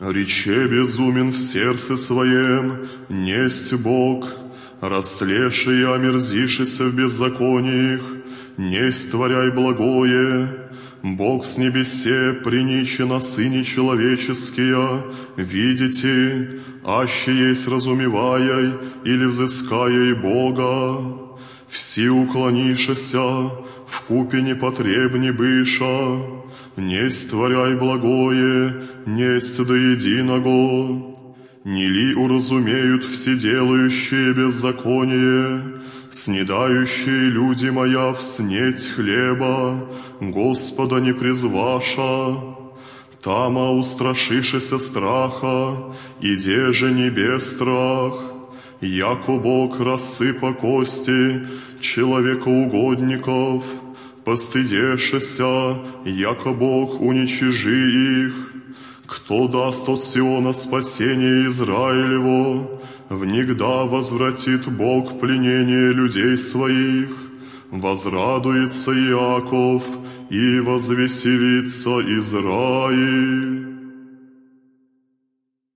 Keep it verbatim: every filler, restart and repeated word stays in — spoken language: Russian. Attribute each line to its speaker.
Speaker 1: Рече безумен в сердце своем, несть Бог, растлеши и омерзишися в беззакониях, несть творяй благое. Бог с небесе приниче на Сыне Человеческие, видите, аще есть разумевая или взыская Бога. Все уклонишеся, вкупе непотребни быша, несть творяй благое, несть до единого. Не ли уразумеют все делающие беззаконие, снедающие люди моя вснеть хлеба, Господа не призваша? Тама устрашишеся страха, иде же небес страх, яко Бог рассыпа кости человекоугодников, постыдешеся, яко Бог уничижи их. Кто даст от Сиона спасение Израилево, внегда возвратит Бог пленение людей своих, возрадуется Иаков и возвеселится Израиль.